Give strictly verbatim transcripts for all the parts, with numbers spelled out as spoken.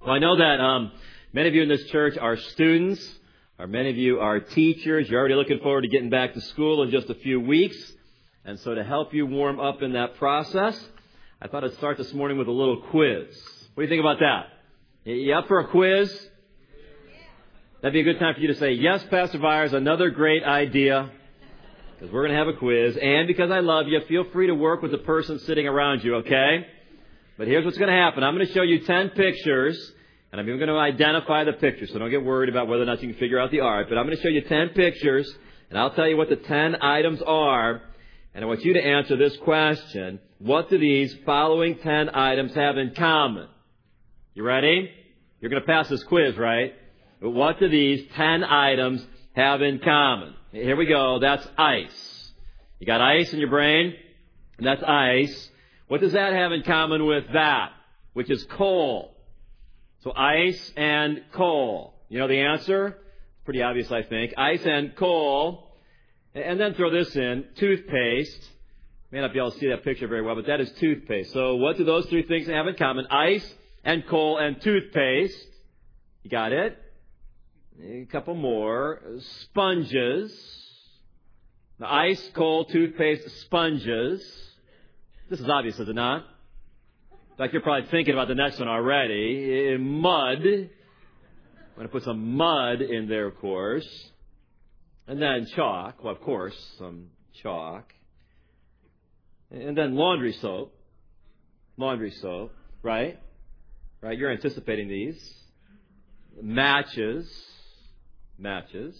Well, I know that um, many of you in this church are students, or many of you are teachers. You're already looking forward to getting back to school in just a few weeks. And so to help you warm up in that process, I thought I'd start this morning with a little quiz. What do you think about that? You up for a quiz? That'd be a good time for you to say, yes, Pastor Byers, another great idea. Because we're going to have a quiz. And because I love you, feel free to work with the person sitting around you, okay? But here's what's going to happen. I'm going to show you ten pictures, and I'm even going to identify the pictures, so don't get worried about whether or not you can figure out the art. But I'm going to show you ten pictures, and I'll tell you what the ten items are, and I want you to answer this question. What do these following ten items have in common? You ready? You're going to pass this quiz, right? But what do these ten items have in common? Here we go. That's ice. You got ice in your brain? And that's ice. What does that have in common with that, which is coal? So ice and coal. You know the answer? Pretty obvious, I think. Ice and coal. And then throw this in, toothpaste. May not be able to see that picture very well, but that is toothpaste. So what do those three things have in common? Ice and coal and toothpaste. You got it? A couple more. Sponges. Now, ice, coal, toothpaste, sponges. This is obvious, is it not? In fact, you're probably thinking about the next one already. Mud. I'm going to put some mud in there, of course. And then chalk. Well, of course, some chalk. And then laundry soap. Laundry soap, right? Right, you're anticipating these. Matches. Matches.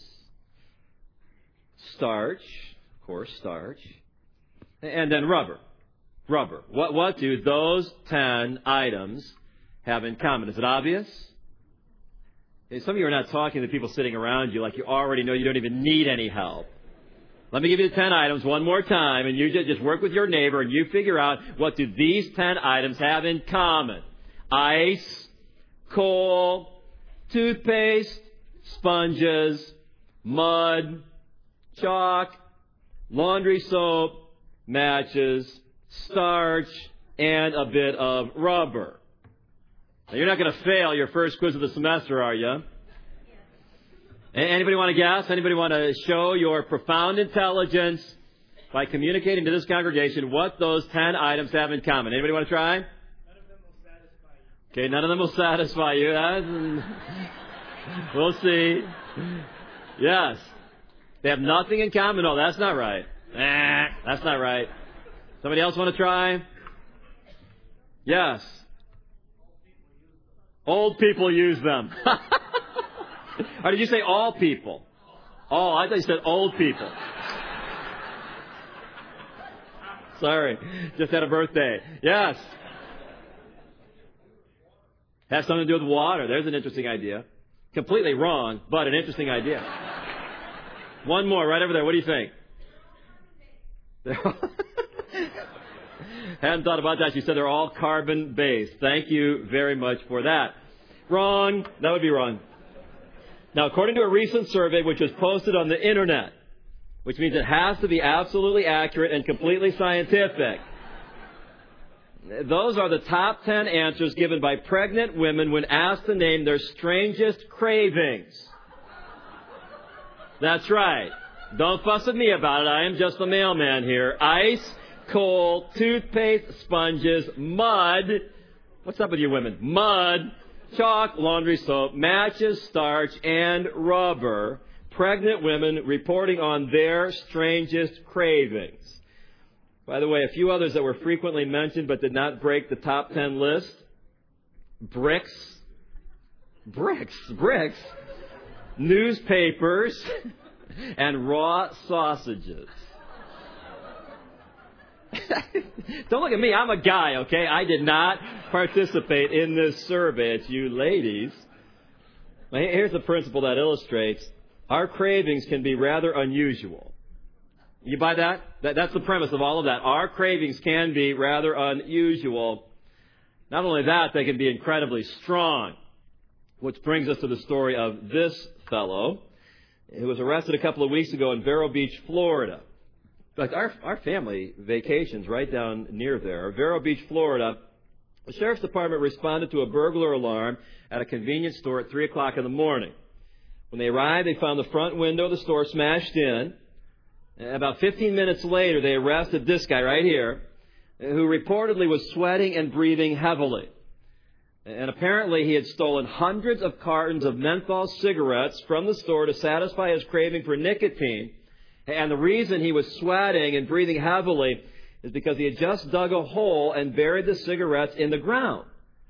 Starch. Of course, starch. And then rubber. Rubber. What, what do those ten items have in common? Is it obvious? Some of you are not talking to people sitting around you like you already know you don't even need any help. Let me give you the ten items one more time, and you just work with your neighbor and you figure out what do these ten items have in common. Ice, coal, toothpaste, sponges, mud, chalk, laundry soap, matches, starch, and a bit of rubber. Now, you're not going to fail your first quiz of the semester, are you? Anybody want to guess? Anybody want to show your profound intelligence by communicating to this congregation what those ten items have in common? Anybody want to try? None of them will satisfy you. Okay, none of them will satisfy you. That's, we'll see. Yes. They have nothing in common. No, that's not right. Eh, that's not right. Somebody else want to try? Yes. Old people use them. Or did you say all people? Oh, I thought you said old people. Sorry. Just had a birthday. Yes. Has something to do with water. There's an interesting idea. Completely wrong, but an interesting idea. One more right over there. What do you think? Hadn't thought about that. She said they're all carbon-based. Thank you very much for that. Wrong. That would be wrong. Now, according to a recent survey which was posted on the Internet, which means it has to be absolutely accurate and completely scientific, those are the top ten answers given by pregnant women when asked to name their strangest cravings. That's right. Don't fuss with me about it. I am just the mailman here. Ice, coal, toothpaste, sponges, mud. What's up with you women? Mud, chalk, laundry soap, matches, starch, and rubber. Pregnant women reporting on their strangest cravings. By the way, a few others that were frequently mentioned but did not break the top ten list. Bricks. Bricks. Bricks. Newspapers. And raw sausages. Don't look at me. I'm a guy, okay? I did not participate in this survey. It's you ladies. Now, here's the principle that illustrates our cravings can be rather unusual. You buy that? that? That's the premise of all of that. Our cravings can be rather unusual. Not only that, they can be incredibly strong. Which brings us to the story of this fellow who was arrested a couple of weeks ago in Vero Beach, Florida. In fact, our, our family vacations right down near there. Vero Beach, Florida. The sheriff's department responded to a burglar alarm at a convenience store at three o'clock in the morning. When they arrived, they found the front window of the store smashed in. And about fifteen minutes later, they arrested this guy right here, who reportedly was sweating and breathing heavily. And apparently he had stolen hundreds of cartons of menthol cigarettes from the store to satisfy his craving for nicotine. And the reason he was sweating and breathing heavily is because he had just dug a hole and buried the cigarettes in the ground.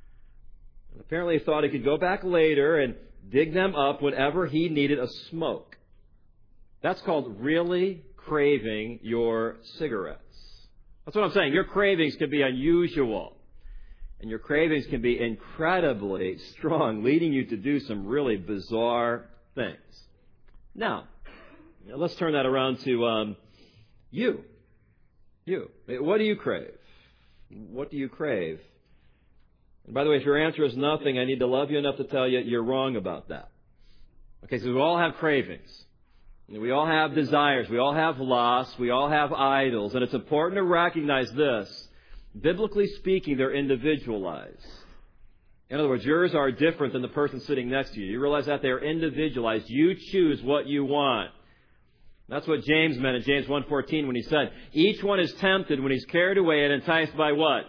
And apparently he thought he could go back later and dig them up whenever he needed a smoke. That's called really craving your cigarettes. That's what I'm saying. Your cravings can be unusual. And your cravings can be incredibly strong, leading you to do some really bizarre things. Now, let's turn that around to um, you. You. What do you crave? What do you crave? And by the way, if your answer is nothing, I need to love you enough to tell you you're wrong about that. Okay, so we all have cravings. We all have desires. We all have lusts. We all have idols. And it's important to recognize this. Biblically speaking, they're individualized. In other words, yours are different than the person sitting next to you. You realize that they're individualized. You choose what you want. That's what James meant in James one fourteen when he said, each one is tempted when he's carried away and enticed by what?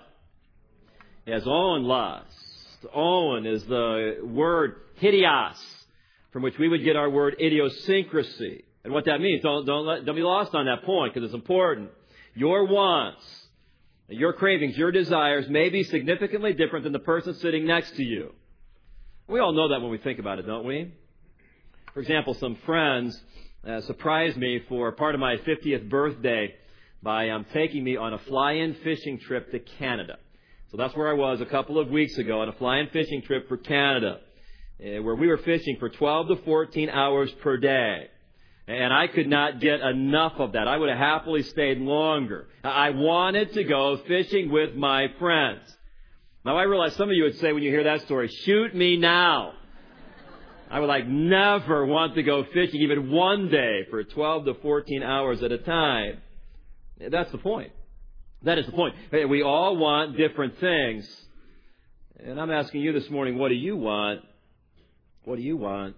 His own lust. Own is the word hideos, from which we would get our word idiosyncrasy. And what that means, don't, don't, let, don't be lost on that point, because it's important. Your wants, your cravings, your desires may be significantly different than the person sitting next to you. We all know that when we think about it, don't we? For example, some friends uh, surprised me for part of my fiftieth birthday by um, taking me on a fly-in fishing trip to Canada. So that's where I was a couple of weeks ago on a fly-in fishing trip for Canada, uh, where we were fishing for twelve to fourteen hours per day. And I could not get enough of that. I would have happily stayed longer. I wanted to go fishing with my friends. Now, I realize some of you would say when you hear that story, shoot me now. I would like never want to go fishing even one day for twelve to fourteen hours at a time. That's the point. That is the point. We all want different things. And I'm asking you this morning, what do you want? What do you want?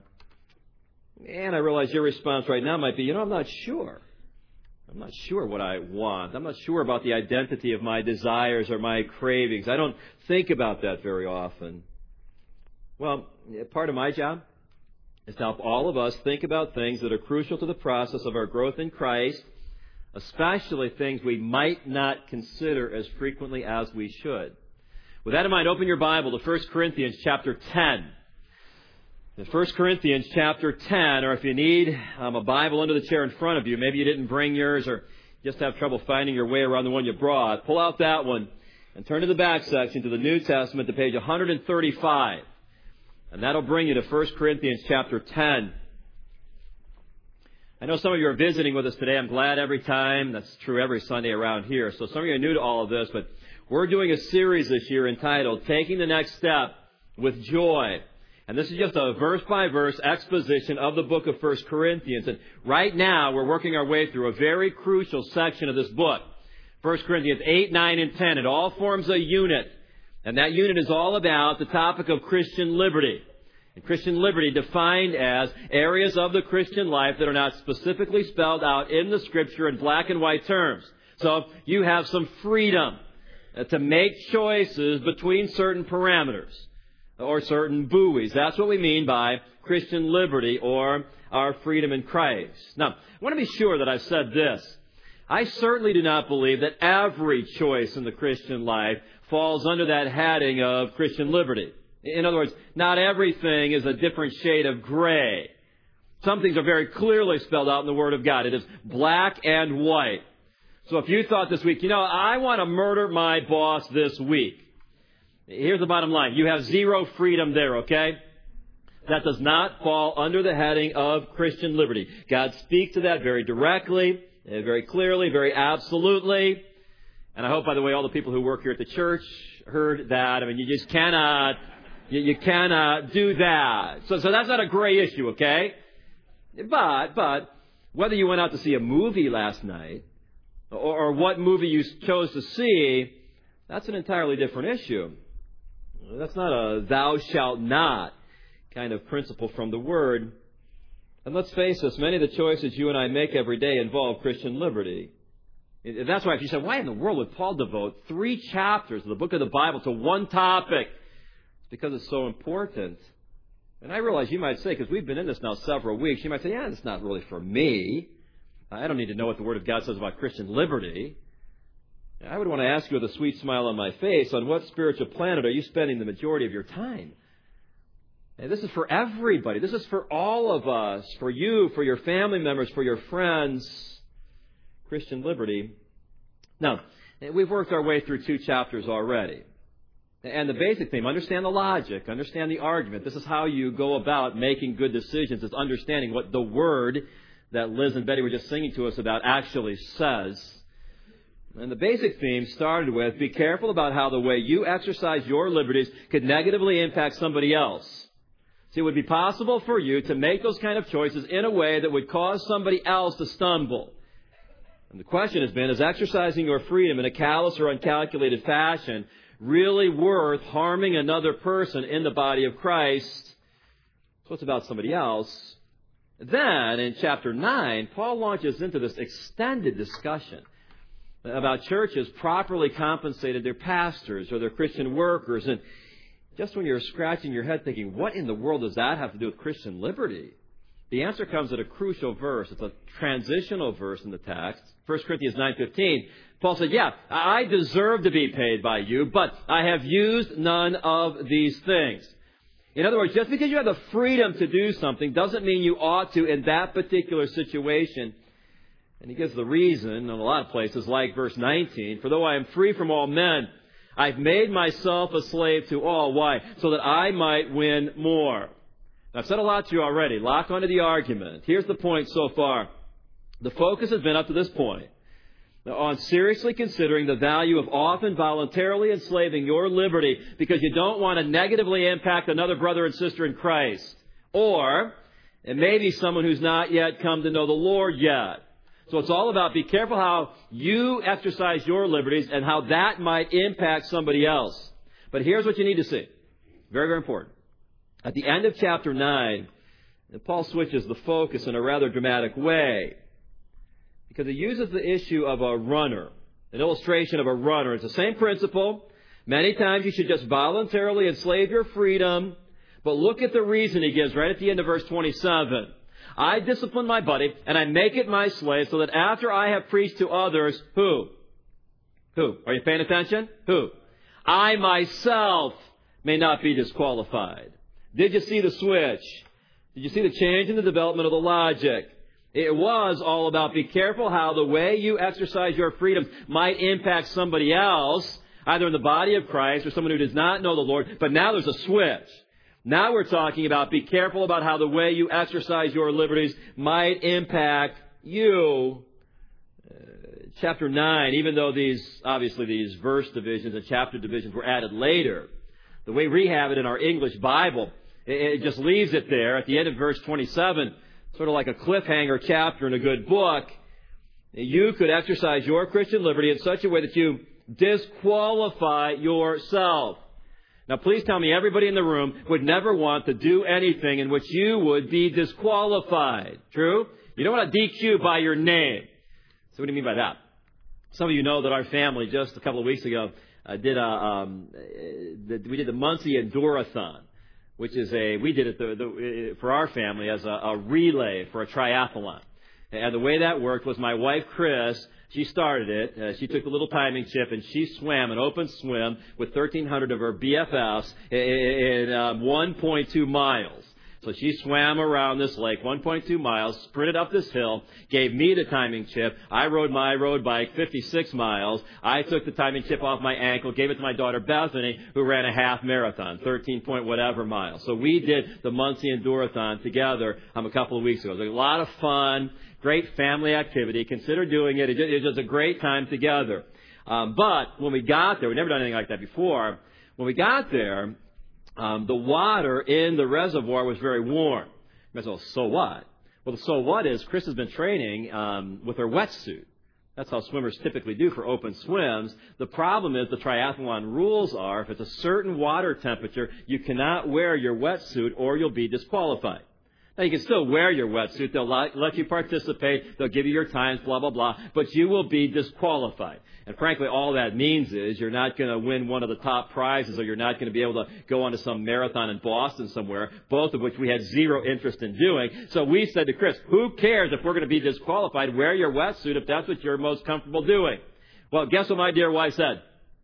And I realize your response right now might be, you know, I'm not sure. I'm not sure what I want. I'm not sure about the identity of my desires or my cravings. I don't think about that very often. Well, part of my job is to help all of us think about things that are crucial to the process of our growth in Christ, especially things we might not consider as frequently as we should. With that in mind, open your Bible to First Corinthians chapter ten. In First Corinthians chapter ten, or if you need um, a Bible under the chair in front of you, maybe you didn't bring yours or just have trouble finding your way around the one you brought, pull out that one and turn to the back section to the New Testament to page one thirty-five. And that'll bring you to First Corinthians chapter ten. I know some of you are visiting with us today. I'm glad every time. That's true every Sunday around here. So some of you are new to all of this, but we're doing a series this year entitled Taking the Next Step with Joy. And this is just a verse-by-verse exposition of the book of First Corinthians. And right now, we're working our way through a very crucial section of this book. First Corinthians eight, nine, and ten. It all forms a unit. And that unit is all about the topic of Christian liberty. And Christian liberty defined as areas of the Christian life that are not specifically spelled out in the Scripture in black and white terms. So you have some freedom to make choices between certain parameters or certain buoys. That's what we mean by Christian liberty or our freedom in Christ. Now, I want to be sure that I've said this. I certainly do not believe that every choice in the Christian life falls under that heading of Christian liberty. In other words, not everything is a different shade of gray. Some things are very clearly spelled out in the Word of God. It is black and white. So if you thought this week, you know, I want to murder my boss this week, here's the bottom line. You have zero freedom there, okay? That does not fall under the heading of Christian liberty. God speaks to that very directly, very clearly, very absolutely. And I hope, by the way, all the people who work here at the church heard that. I mean, you just cannot, you, you cannot do that. So, so that's not a gray issue, okay? But, but, whether you went out to see a movie last night or, or what movie you chose to see, that's an entirely different issue. That's not a thou shalt not kind of principle from the Word. And let's face this, many of the choices you and I make every day involve Christian liberty. And that's why if you say, why in the world would Paul devote three chapters of the book of the Bible to one topic? It's because it's so important. And I realize you might say, because we've been in this now several weeks, you might say, yeah, it's not really for me. I don't need to know what the Word of God says about Christian liberty. I would want to ask you with a sweet smile on my face, on what spiritual planet are you spending the majority of your time? And this is for everybody. This is for all of us, for you, for your family members, for your friends. Christian liberty. Now, we've worked our way through two chapters already. And the basic theme, understand the logic, understand the argument. This is how you go about making good decisions. It's understanding what the Word that Liz and Betty were just singing to us about actually says. And the basic theme started with, be careful about how the way you exercise your liberties could negatively impact somebody else. See, it would be possible for you to make those kind of choices in a way that would cause somebody else to stumble. And the question has been, is exercising your freedom in a callous or uncalculated fashion really worth harming another person in the body of Christ? So it's about somebody else. Then, in chapter nine, Paul launches into this extended discussion about churches properly compensated their pastors or their Christian workers. And just when you're scratching your head thinking, what in the world does that have to do with Christian liberty? The answer comes at a crucial verse. It's a transitional verse in the text. First Corinthians nine fifteen. Paul said, yeah, I deserve to be paid by you, but I have used none of these things. In other words, just because you have the freedom to do something doesn't mean you ought to in that particular situation. And he gives the reason in a lot of places, like verse nineteen, for though I am free from all men, I've made myself a slave to all. Why? So that I might win more. Now, I've said a lot to you already. Lock onto the argument. Here's the point so far. The focus has been up to this point on seriously considering the value of often voluntarily enslaving your liberty because you don't want to negatively impact another brother and sister in Christ. Or it may be someone who's not yet come to know the Lord yet. So it's all about be careful how you exercise your liberties and how that might impact somebody else. But here's what you need to see. Very, very important. At the end of chapter nine, Paul switches the focus in a rather dramatic way because he uses the issue of a runner, an illustration of a runner. It's the same principle. Many times you should just voluntarily enslave your freedom, but look at the reason he gives right at the end of verse twenty-seven. I discipline my body, and I make it my slave, so that after I have preached to others, who? Who? Are you paying attention? Who? I myself may not be disqualified. Did you see the switch? Did you see the change in the development of the logic? It was all about be careful how the way you exercise your freedom might impact somebody else, either in the body of Christ or someone who does not know the Lord. But now there's a switch. Now we're talking about be careful about how the way you exercise your liberties might impact you. Uh, chapter nine, even though these, obviously these verse divisions and chapter divisions were added later, the way we have it in our English Bible, it, it just leaves it there at the end of verse twenty-seven, sort of like a cliffhanger chapter in a good book. You could exercise your Christian liberty in such a way that you disqualify yourself. Now, please tell me everybody in the room would never want to do anything in which you would be disqualified. True? You don't want to D Q by your name. So what do you mean by that? Some of you know that our family just a couple of weeks ago uh, did a, um, the, we did the Muncie Endurothon, which is a, we did it the, the, for our family as a, a relay for a triathlon. And the way that worked was my wife, Chris, she started it. Uh, she took the little timing chip and she swam an open swim with thirteen hundred of her B F Fs in, in um, one point two miles. So she swam around this lake, one point two miles, sprinted up this hill, gave me the timing chip. I rode my road bike fifty-six miles. I took the timing chip off my ankle, gave it to my daughter Bethany, who ran a half marathon, thirteen point whatever miles. So we did the Muncie Endurothon together um, a couple of weeks ago. It was a lot of fun, great family activity. Consider doing it. It was a great time together. Um, but when we got there, we'd never done anything like that before. When we got there, Um, the water in the reservoir was very warm. You might say, well, so what? Well, the so what is Chris has been training um, with her wetsuit. That's how swimmers typically do for open swims. The problem is the triathlon rules are if it's a certain water temperature, you cannot wear your wetsuit or you'll be disqualified. Now, you can still wear your wetsuit. They'll let you participate. They'll give you your times, blah, blah, blah. But you will be disqualified. And frankly, all that means is you're not going to win one of the top prizes or you're not going to be able to go on to some marathon in Boston somewhere, both of which we had zero interest in doing. So we said to Chris, who cares if we're going to be disqualified? Wear your wetsuit if that's what you're most comfortable doing. Well, guess what my dear wife said?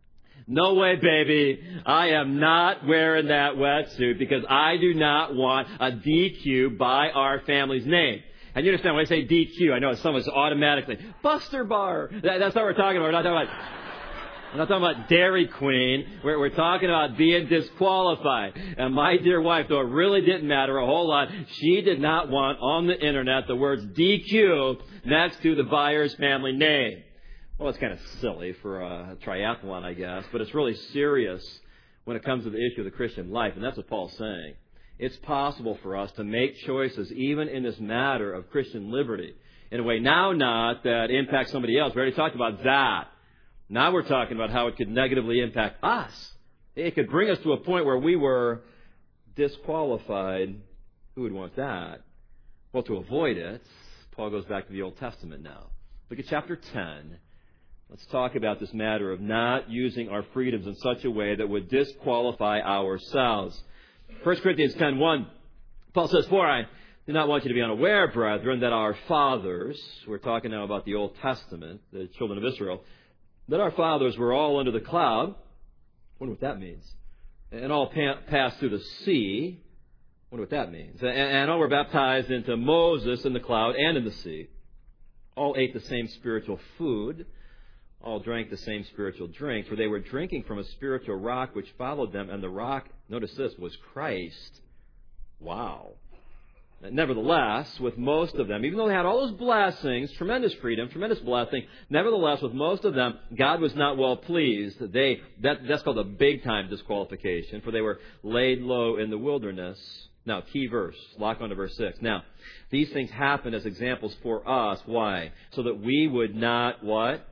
No way, baby. I am not wearing that wetsuit because I do not want a D Q by our family's name. And you understand when I say D Q, I know some of us automatically, Buster Bar. That, that's what we're talking about. We're not talking about, we're not talking about Dairy Queen. We're, we're talking about being disqualified. And my dear wife, though it really didn't matter a whole lot, she did not want on the internet the words D Q next to the buyer's family name. Well, it's kind of silly for a triathlon, I guess, but it's really serious when it comes to the issue of the Christian life, and that's what Paul's saying. It's possible for us to make choices, even in this matter of Christian liberty, in a way now not that impacts somebody else. We already talked about that. Now we're talking about how it could negatively impact us. It could bring us to a point where we were disqualified. Who would want that? Well, to avoid it, Paul goes back to the Old Testament now. Look at chapter ten. Let's talk about this matter of not using our freedoms in such a way that would disqualify ourselves. First Corinthians ten one, Paul says, For I do not want you to be unaware, brethren, that our fathers, we're talking now about the Old Testament, the children of Israel, that our fathers were all under the cloud. I wonder what that means. And all pa- passed through the sea. I wonder what that means. And, and all were baptized into Moses in the cloud and in the sea. All ate the same spiritual food. All drank the same spiritual drink, for they were drinking from a spiritual rock which followed them, and the rock, notice this, was Christ. Wow. Nevertheless, with most of them, even though they had all those blessings, tremendous freedom, tremendous blessing, nevertheless, with most of them, God was not well pleased. They that, that's called a big-time disqualification, for they were laid low in the wilderness. Now, key verse, lock on to verse six. Now, these things happen as examples for us. Why? So that we would not, what?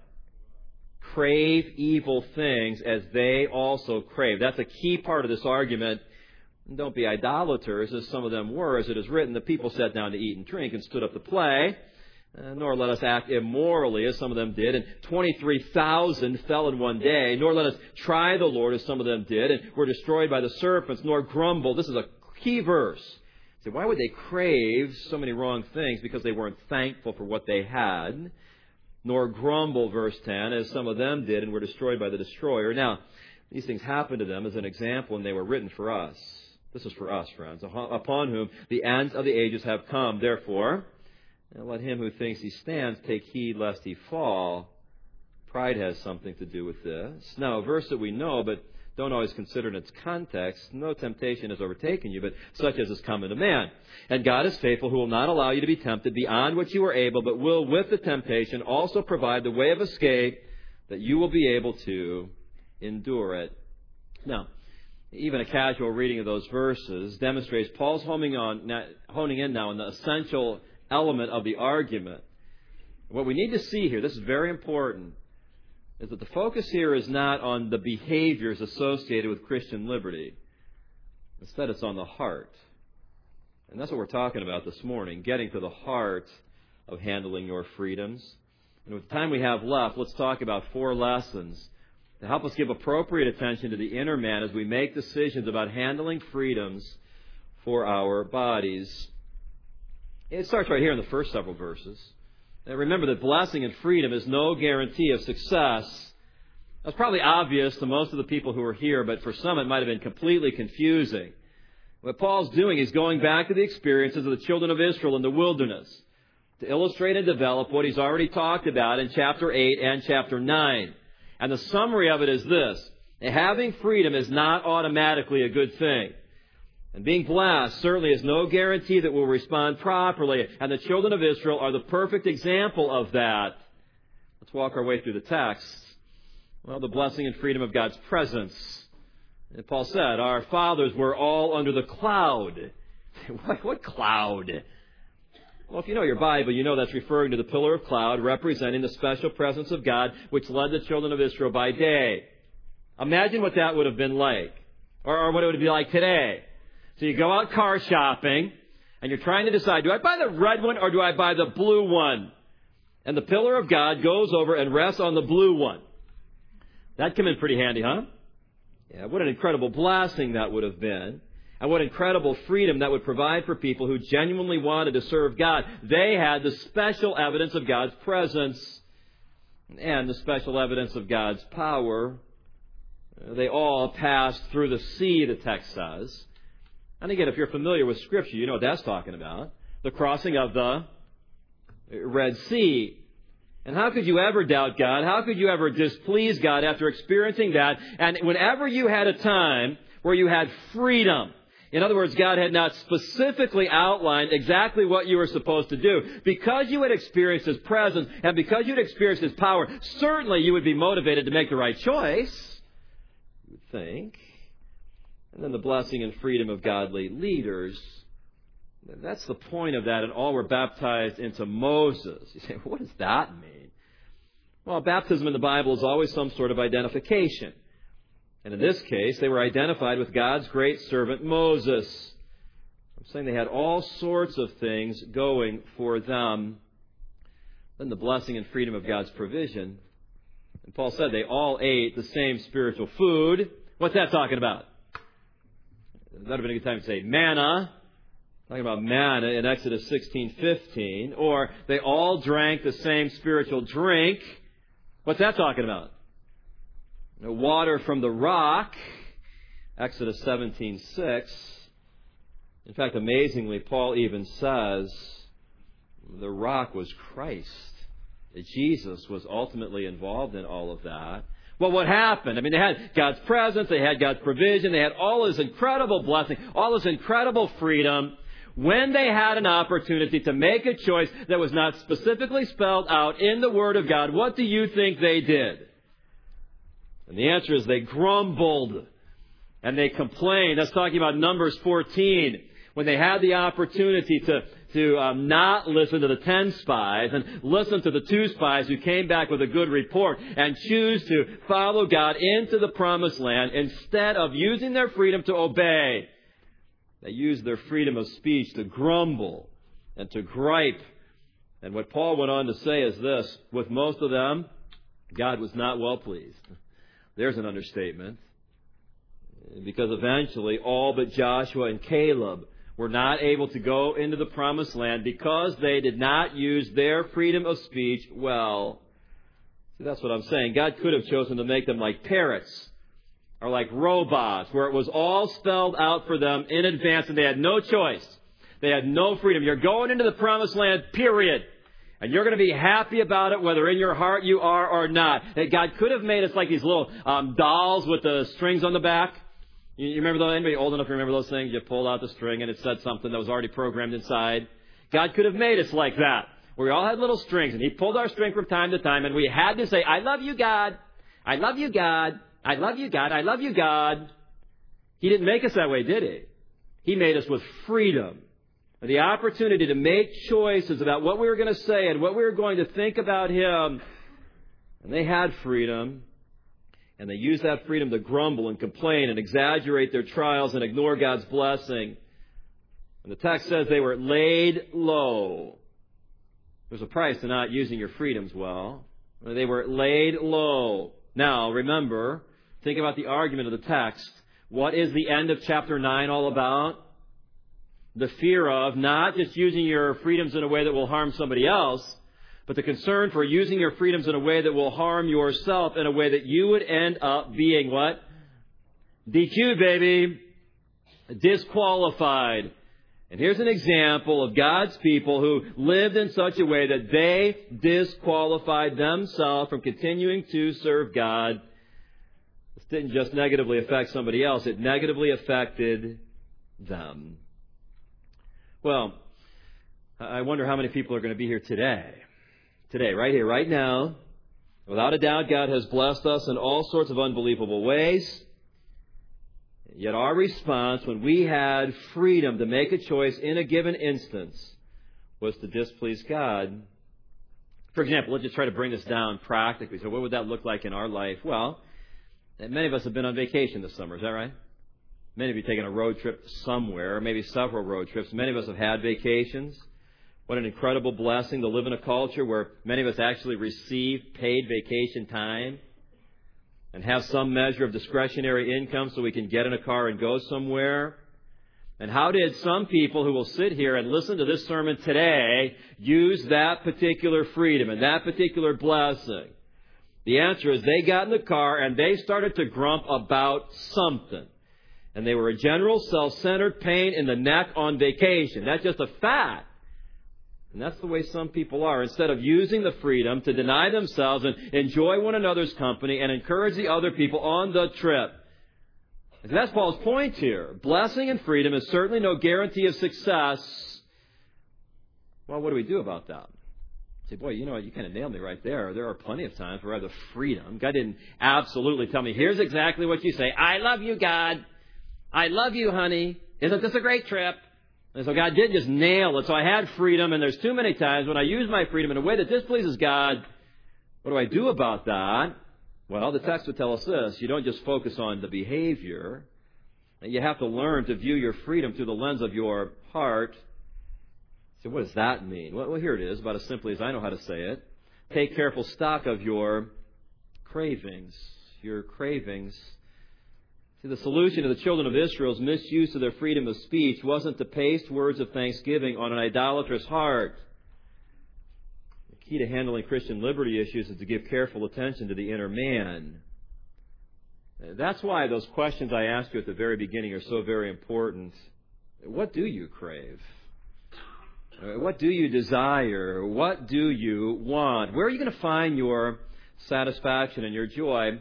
Crave evil things as they also crave. That's a key part of this argument. Don't be idolaters, as some of them were. As it is written, the people sat down to eat and drink and stood up to play. Uh, nor let us act immorally, as some of them did. And twenty-three thousand fell in one day. Nor let us try the Lord, as some of them did, and were destroyed by the serpents. Nor grumble. This is a key verse. So why would they crave so many wrong things? Because they weren't thankful for what they had. Nor grumble, verse ten, as some of them did and were destroyed by the destroyer. Now, these things happened to them as an example, and they were written for us. This is for us, friends, upon whom the ends of the ages have come. Therefore, let him who thinks he stands take heed lest he fall. Pride has something to do with this. Now, a verse that we know, but don't always consider in its context. No temptation has overtaken you, but such as is common to man. And God is faithful, who will not allow you to be tempted beyond what you are able, but will with the temptation also provide the way of escape that you will be able to endure it. Now, even a casual reading of those verses demonstrates Paul's homing on, honing in now on the essential element of the argument. What we need to see here, this is very important, is that the focus here is not on the behaviors associated with Christian liberty. Instead, it's on the heart. And that's what we're talking about this morning, getting to the heart of handling your freedoms. And with the time we have left, let's talk about four lessons to help us give appropriate attention to the inner man as we make decisions about handling freedoms for our bodies. It starts right here in the first several verses. Now remember that blessing and freedom is no guarantee of success. That's probably obvious to most of the people who are here, but for some it might have been completely confusing. What Paul's doing is going back to the experiences of the children of Israel in the wilderness to illustrate and develop what he's already talked about in chapter eight and chapter nine. And the summary of it is this: having freedom is not automatically a good thing. And being blessed certainly is no guarantee that we'll respond properly. And the children of Israel are the perfect example of that. Let's walk our way through the text. Well, the blessing and freedom of God's presence. And Paul said, our fathers were all under the cloud. What, what cloud? Well, if you know your Bible, you know that's referring to the pillar of cloud representing the special presence of God which led the children of Israel by day. Imagine what that would have been like, or, or what it would be like today. So you go out car shopping, and you're trying to decide, do I buy the red one or do I buy the blue one? And the pillar of God goes over and rests on the blue one. That'd come in pretty handy, huh? Yeah, what an incredible blessing that would have been. And what incredible freedom that would provide for people who genuinely wanted to serve God. They had the special evidence of God's presence and the special evidence of God's power. They all passed through the sea, the text says. And again, if you're familiar with Scripture, you know what that's talking about. The crossing of the Red Sea. And how could you ever doubt God? How could you ever displease God after experiencing that? And whenever you had a time where you had freedom, in other words, God had not specifically outlined exactly what you were supposed to do, because you had experienced His presence and because you had experienced His power, certainly you would be motivated to make the right choice, you would think. And then the blessing and freedom of godly leaders. That's the point of that, and all were baptized into Moses. You say, what does that mean? Well, baptism in the Bible is always some sort of identification. And in this case, they were identified with God's great servant Moses. I'm saying they had all sorts of things going for them. Then the blessing and freedom of God's provision. And Paul said they all ate the same spiritual food. What's that talking about? That would have been a good time to say manna. Talking about manna in Exodus sixteen fifteen. Or they all drank the same spiritual drink. What's that talking about? Water from the rock, Exodus seventeen six. In fact, amazingly, Paul even says the rock was Christ. Jesus was ultimately involved in all of that. Well, what happened? I mean, they had God's presence, they had God's provision, they had all this incredible blessing, all this incredible freedom. When they had an opportunity to make a choice that was not specifically spelled out in the Word of God, what do you think they did? And the answer is they grumbled and they complained. That's talking about Numbers fourteen, when they had the opportunity to, to um, not listen to the ten spies and listen to the two spies who came back with a good report and choose to follow God into the promised land instead of using their freedom to obey. They used their freedom of speech to grumble and to gripe. And what Paul went on to say is this: with most of them, God was not well pleased. There's an understatement. Because eventually all but Joshua and Caleb were not able to go into the promised land because they did not use their freedom of speech well. See, that's what I'm saying. God could have chosen to make them like parrots or like robots, where it was all spelled out for them in advance and they had no choice. They had no freedom. You're going into the promised land, period. And you're going to be happy about it, whether in your heart you are or not. That God could have made us like these little um, dolls with the strings on the back. You, you remember those? Anybody old enough to remember those things? You pulled out the string and it said something that was already programmed inside. God could have made us like that, where we all had little strings, and He pulled our string from time to time, and we had to say, I love you, God. I love you, God. I love you, God. I love you, God. He didn't make us that way, did He? He made us with freedom. The opportunity to make choices about what we were going to say and what we were going to think about Him. And they had freedom. And they used that freedom to grumble and complain and exaggerate their trials and ignore God's blessing. And the text says they were laid low. There's a price to not using your freedoms well. They were laid low. Now, remember, think about the argument of the text. What is the end of chapter nine all about? The fear of not just using your freedoms in a way that will harm somebody else, but the concern for using your freedoms in a way that will harm yourself in a way that you would end up being what? D Q, baby. Disqualified. And here's an example of God's people who lived in such a way that they disqualified themselves from continuing to serve God. This didn't just negatively affect somebody else. It negatively affected them. Well, I wonder how many people are going to be here today. Today, right here, right now. Without a doubt, God has blessed us in all sorts of unbelievable ways. Yet our response when we had freedom to make a choice in a given instance was to displease God. For example, let's just try to bring this down practically. So what would that look like in our life? Well, many of us have been on vacation this summer. Is that right? Many of you have taken a road trip somewhere, or maybe several road trips. Many of us have had vacations. What an incredible blessing to live in a culture where many of us actually receive paid vacation time and have some measure of discretionary income so we can get in a car and go somewhere. And how did some people who will sit here and listen to this sermon today use that particular freedom and that particular blessing? The answer is they got in the car and they started to grump about something. And they were a general self-centered pain in the neck on vacation. That's just a fact. And that's the way some people are. Instead of using the freedom to deny themselves and enjoy one another's company and encourage the other people on the trip. And that's Paul's point here. Blessing and freedom is certainly no guarantee of success. Well, what do we do about that? Say, boy, you know what? You kind of nailed me right there. There are plenty of times where I have the freedom. God didn't absolutely tell me, here's exactly what you say. I love you, God. I love you, honey. Isn't this a great trip? And so God did just nail it. So I had freedom, and there's too many times when I use my freedom in a way that displeases God. What do I do about that? Well, the text would tell us this. You don't just focus on the behavior. You have to learn to view your freedom through the lens of your heart. So what does that mean? Well, here it is, about as simply as I know how to say it. Take careful stock of your cravings. Your cravings. See, the solution to the children of Israel's misuse of their freedom of speech wasn't to paste words of thanksgiving on an idolatrous heart. The key to handling Christian liberty issues is to give careful attention to the inner man. That's why those questions I asked you at the very beginning are so very important. What do you crave? What do you desire? What do you want? Where are you going to find your satisfaction and your joy?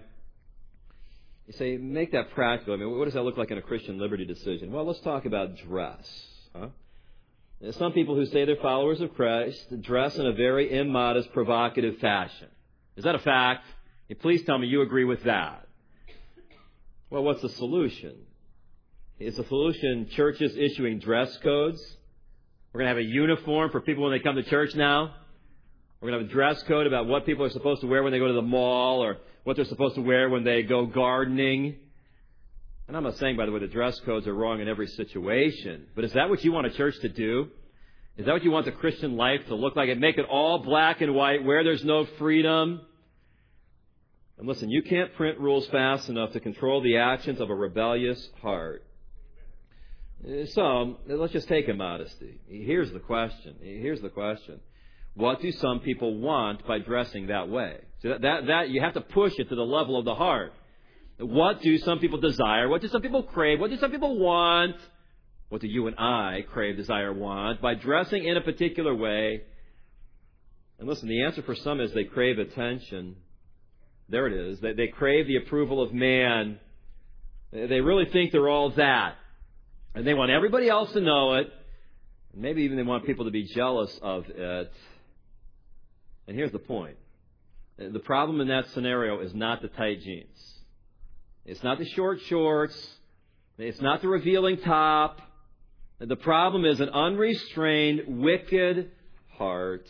You say, make that practical. I mean, what does that look like in a Christian liberty decision? Well, let's talk about dress. Huh? There's some people who say they're followers of Christ dress in a very immodest, provocative fashion. Is that a fact? Hey, please tell me you agree with that. Well, what's the solution? Is the solution churches issuing dress codes? We're going to have a uniform for people when they come to church now. We're going to have a dress code about what people are supposed to wear when they go to the mall or what they're supposed to wear when they go gardening. And I'm not saying, by the way, the dress codes are wrong in every situation. But is that what you want a church to do? Is that what you want the Christian life to look like? And make it all black and white where there's no freedom? And listen, you can't print rules fast enough to control the actions of a rebellious heart. So, let's just take immodesty. Here's the question. Here's the question. What do some people want by dressing that way? So that, that, that you have to push it to the level of the heart. What do some people desire? What do some people crave? What do some people want? What do you and I crave, desire, want by dressing in a particular way? And listen, the answer for some is they crave attention. There it is. They, they crave the approval of man. They really think they're all that. And they want everybody else to know it. Maybe even they want people to be jealous of it. And here's the point. The problem in that scenario is not the tight jeans. It's not the short shorts. It's not the revealing top. The problem is an unrestrained, wicked heart.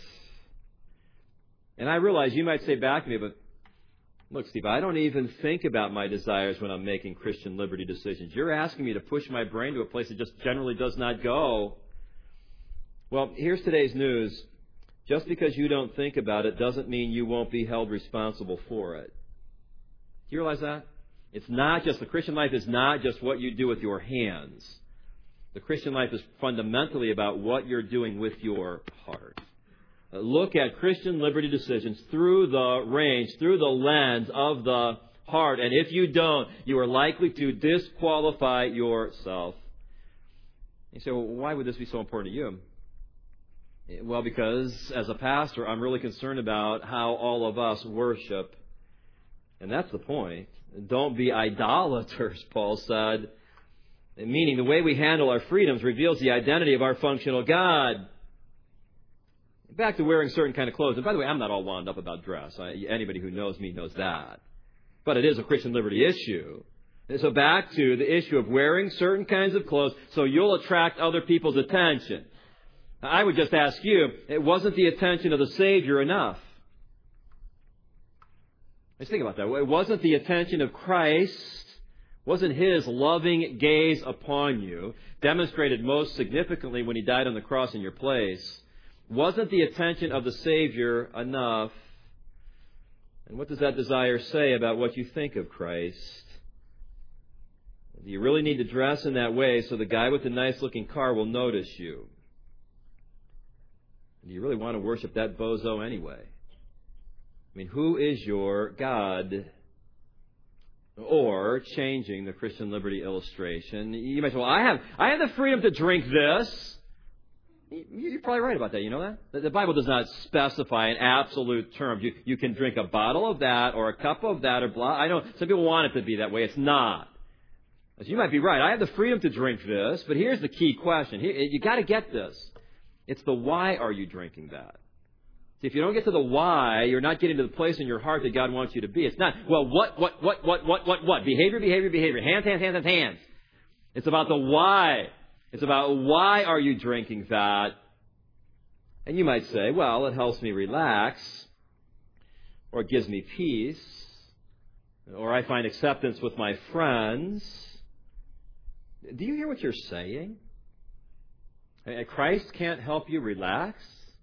And I realize you might say back to me, but look, Steve, I don't even think about my desires when I'm making Christian liberty decisions. You're asking me to push my brain to a place that just generally does not go. Well, here's today's news. Just because you don't think about it doesn't mean you won't be held responsible for it. Do you realize that? It's not just, the Christian life is not just what you do with your hands. The Christian life is fundamentally about what you're doing with your heart. Look at Christian liberty decisions through the range, through the lens of the heart. And if you don't, you are likely to disqualify yourself. You say, well, why would this be so important to you? Well, because as a pastor, I'm really concerned about how all of us worship. And that's the point. Don't be idolaters, Paul said. Meaning the way we handle our freedoms reveals the identity of our functional God. Back to wearing certain kind of clothes. And by the way, I'm not all wound up about dress. I, anybody who knows me knows that. But it is a Christian liberty issue. And so back to the issue of wearing certain kinds of clothes so you'll attract other people's attention. I would just ask you, it wasn't the attention of the Savior enough. Let's think about that. It wasn't the attention of Christ, wasn't His loving gaze upon you, demonstrated most significantly when He died on the cross in your place. Wasn't the attention of the Savior enough? And what does that desire say about what you think of Christ? Do you really need to dress in that way so the guy with the nice-looking car will notice you? Do you really want to worship that bozo anyway? I mean, who is your God? Or, changing the Christian liberty illustration, you might say, well, I have, I have the freedom to drink this. You're probably right about that. You know that? The Bible does not specify in absolute terms. You, you can drink a bottle of that or a cup of that or blah. I know some people want it to be that way. It's not. So you might be right. I have the freedom to drink this, but here's the key question. Here, you got to get this. It's the why are you drinking that? See, if you don't get to the why, you're not getting to the place in your heart that God wants you to be. It's not, well, what, what, what, what, what, what, what? Behavior, behavior, behavior. Hands, hands, hands, hands, hands. It's about the why. It's about why are you drinking that? And you might say, well, it helps me relax, or it gives me peace, or I find acceptance with my friends. Do you hear what you're saying? Christ can't help you relax.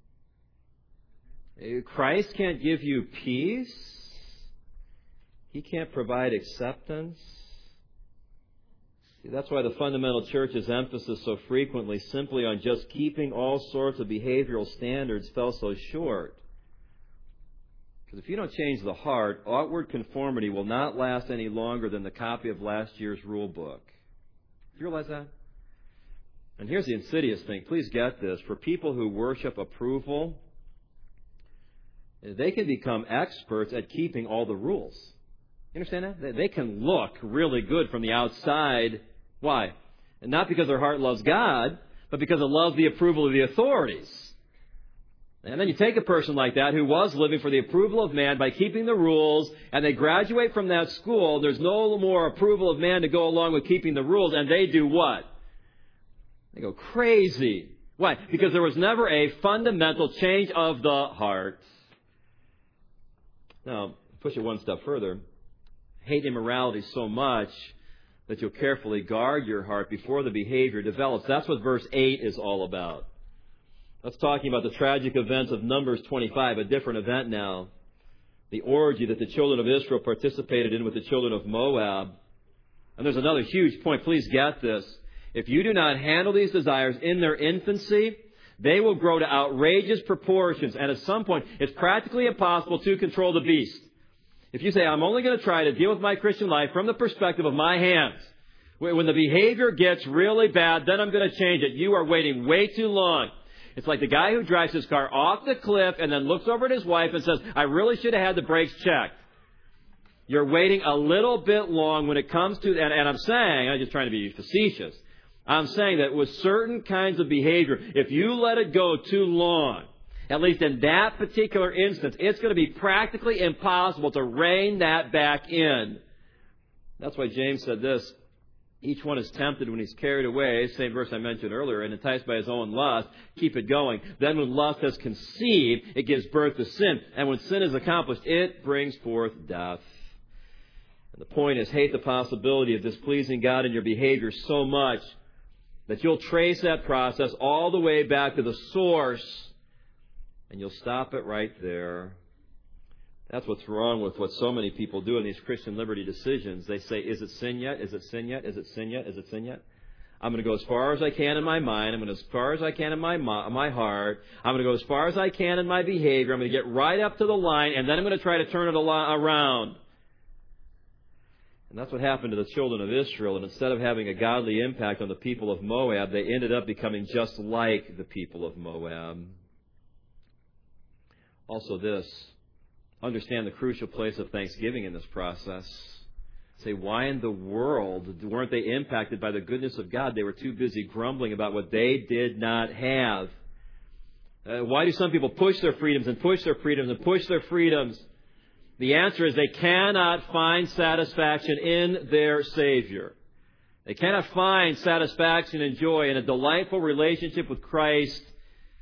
Christ can't give you peace. He can't provide acceptance. See, that's why the fundamental church's emphasis so frequently simply on just keeping all sorts of behavioral standards fell so short. Because if you don't change the heart, outward conformity will not last any longer than the copy of last year's rule book. Do you realize that? And here's the insidious thing. Please get this. For people who worship approval, they can become experts at keeping all the rules. You understand that? They can look really good from the outside. Why? And not because their heart loves God, but because it loves the approval of the authorities. And then you take a person like that who was living for the approval of man by keeping the rules, and they graduate from that school. There's no more approval of man to go along with keeping the rules, and they do what? They go crazy. Why? Because there was never a fundamental change of the heart. Now, push it one step further. Hate immorality so much that you'll carefully guard your heart before the behavior develops. That's what verse eight is all about. That's talking about the tragic events of Numbers twenty-five, a different event now. The orgy that the children of Israel participated in with the children of Moab. And there's another huge point. Please get this. If you do not handle these desires in their infancy, they will grow to outrageous proportions. And at some point, it's practically impossible to control the beast. If you say, I'm only going to try to deal with my Christian life from the perspective of my hands, when the behavior gets really bad, then I'm going to change it. You are waiting way too long. It's like the guy who drives his car off the cliff and then looks over at his wife and says, I really should have had the brakes checked. You're waiting a little bit long when it comes to, and, and I'm saying, I'm just trying to be facetious, I'm saying that with certain kinds of behavior, if you let it go too long, at least in that particular instance, it's going to be practically impossible to rein that back in. That's why James said this. Each one is tempted when he's carried away, same verse I mentioned earlier, and enticed by his own lust. Keep it going. Then when lust has conceived, it gives birth to sin. And when sin is accomplished, it brings forth death. And the point is, hate the possibility of displeasing God in your behavior so much that you'll trace that process all the way back to the source, and you'll stop it right there. That's what's wrong with what so many people do in these Christian liberty decisions. They say, is it sin yet? Is it sin yet? Is it sin yet? Is it sin yet? I'm going to go as far as I can in my mind. I'm going to go as far as I can in my my heart. I'm going to go as far as I can in my behavior. I'm going to get right up to the line, and then I'm going to try to turn it around. And that's what happened to the children of Israel. And instead of having a godly impact on the people of Moab, they ended up becoming just like the people of Moab. Also this, understand the crucial place of thanksgiving in this process. Say, why in the world weren't they impacted by the goodness of God? They were too busy grumbling about what they did not have. Uh, why do some people push their freedoms and push their freedoms and push their freedoms? The answer is they cannot find satisfaction in their Savior. They cannot find satisfaction and joy in a delightful relationship with Christ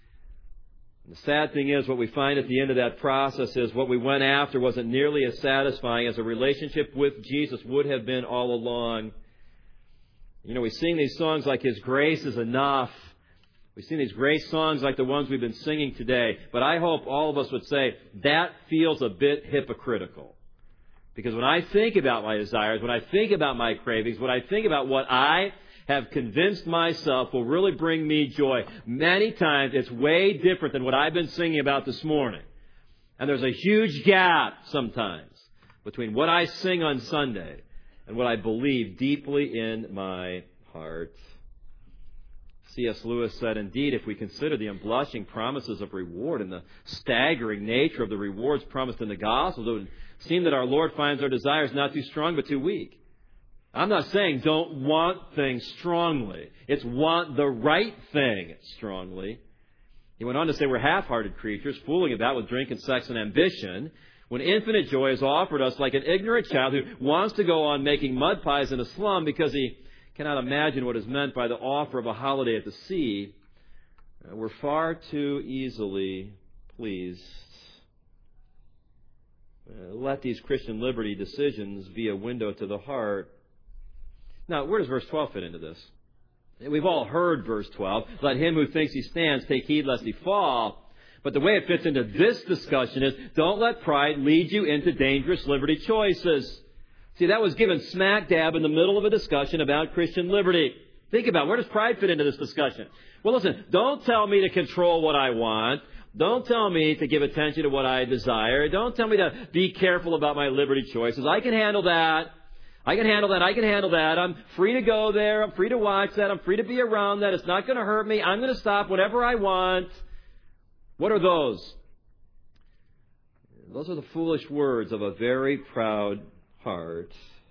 And the sad thing is, what we find at the end of that process is what we went after wasn't nearly as satisfying as a relationship with Jesus would have been all along. You know, we sing these songs like His grace is enough. We sing these great songs like the ones we've been singing today. But I hope all of us would say, that feels a bit hypocritical. Because when I think about my desires, when I think about my cravings, when I think about what I have convinced myself will really bring me joy, many times it's way different than what I've been singing about this morning. And there's a huge gap sometimes between what I sing on Sunday and what I believe deeply in my heart. C S Lewis said, indeed, if we consider the unblushing promises of reward and the staggering nature of the rewards promised in the Gospels, it would seem that our Lord finds our desires not too strong but too weak. I'm not saying don't want things strongly. It's want the right thing strongly. He went on to say we're half-hearted creatures, fooling about with drink and sex and ambition, when infinite joy is offered us like an ignorant child who wants to go on making mud pies in a slum because he cannot imagine what is meant by the offer of a holiday at the sea. Uh, we're far too easily pleased. Uh, let these Christian liberty decisions be a window to the heart. Now, where does verse twelve fit into this? We've all heard verse twelve. Let him who thinks he stands take heed lest he fall. But the way it fits into this discussion is, don't let pride lead you into dangerous liberty choices. See, that was given smack dab in the middle of a discussion about Christian liberty. Think about, where does pride fit into this discussion? Well, listen, don't tell me to control what I want. Don't tell me to give attention to what I desire. Don't tell me to be careful about my liberty choices. I can handle that. I can handle that. I can handle that. I'm free to go there. I'm free to watch that. I'm free to be around that. It's not going to hurt me. I'm going to stop whatever I want. What are those? Those are the foolish words of a very proud heart.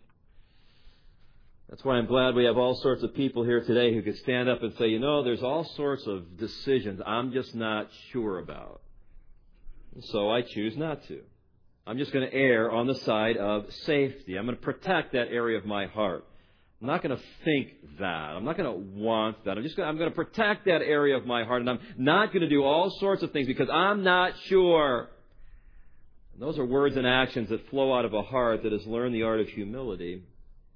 That's why I'm glad we have all sorts of people here today who could stand up and say, you know, there's all sorts of decisions I'm just not sure about. So I choose not to. I'm just going to err on the side of safety. I'm going to protect that area of my heart. I'm not going to think that. I'm not going to want that. I'm just going to, I'm going to protect that area of my heart, and I'm not going to do all sorts of things because I'm not sure. And those are words and actions that flow out of a heart that has learned the art of humility.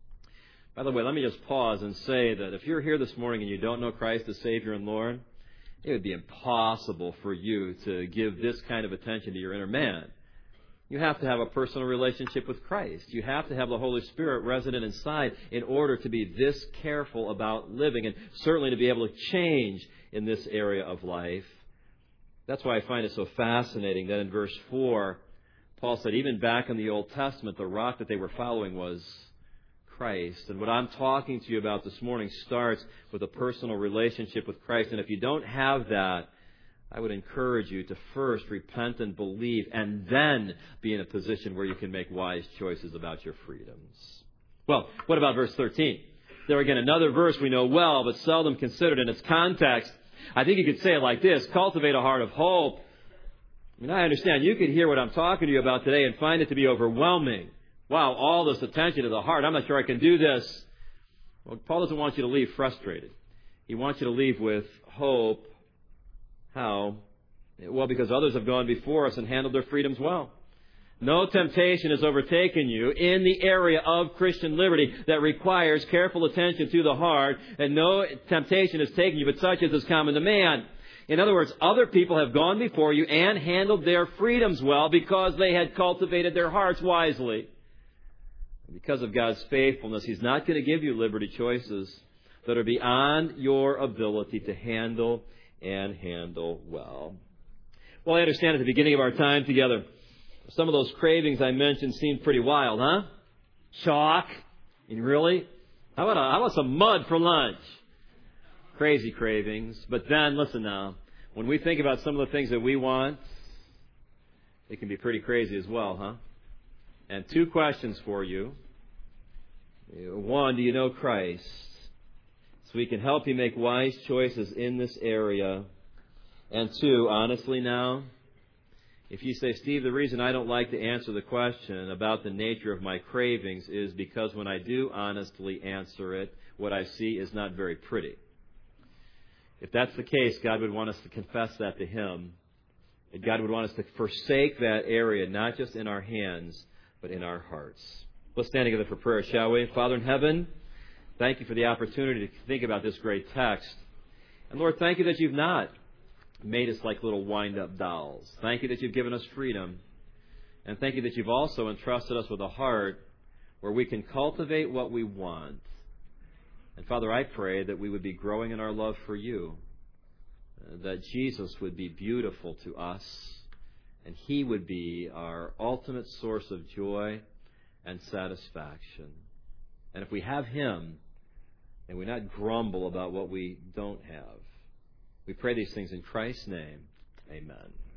By the way, let me just pause and say that if you're here this morning and you don't know Christ as Savior and Lord, it would be impossible for you to give this kind of attention to your inner man. You have to have a personal relationship with Christ. You have to have the Holy Spirit resident inside in order to be this careful about living and certainly to be able to change in this area of life. That's why I find it so fascinating that in verse four, Paul said even back in the Old Testament, the rock that they were following was Christ. And what I'm talking to you about this morning starts with a personal relationship with Christ. And if you don't have that, I would encourage you to first repent and believe and then be in a position where you can make wise choices about your freedoms. Well, what about verse thirteen? There again, another verse we know well but seldom considered in its context. I think you could say it like this: cultivate a heart of hope. I mean, I understand you could hear what I'm talking to you about today and find it to be overwhelming. Wow, all this attention to the heart. I'm not sure I can do this. Well, Paul doesn't want you to leave frustrated. He wants you to leave with hope. How? Well, because others have gone before us and handled their freedoms well. No temptation has overtaken you in the area of Christian liberty that requires careful attention to the heart, and no temptation has taken you but such as is common to man. In other words, other people have gone before you and handled their freedoms well because they had cultivated their hearts wisely. Because of God's faithfulness, He's not going to give you liberty choices that are beyond your ability to handle and handle well. Well, I understand at the beginning of our time together, some of those cravings I mentioned seemed pretty wild, huh? Chalk? And really? How about, a, how about some mud for lunch? Crazy cravings. But then, listen now, when we think about some of the things that we want, it can be pretty crazy as well, huh? And two questions for you. One, do you know Christ? So we can help you make wise choices in this area. And two, honestly now, if you say, Steve, the reason I don't like to answer the question about the nature of my cravings is because when I do honestly answer it, what I see is not very pretty. If that's the case, God would want us to confess that to Him That God would want us to forsake that area, not just in our hands, but in our hearts. Let's stand together for prayer, shall we? Father in heaven, thank you for the opportunity to think about this great text. And Lord, thank you that you've not made us like little wind-up dolls. Thank you that you've given us freedom. And thank you that you've also entrusted us with a heart where we can cultivate what we want. And Father, I pray that we would be growing in our love for you, that Jesus would be beautiful to us, and he would be our ultimate source of joy and satisfaction. And if we have him, and we not grumble about what we don't have. We pray these things in Christ's name. Amen.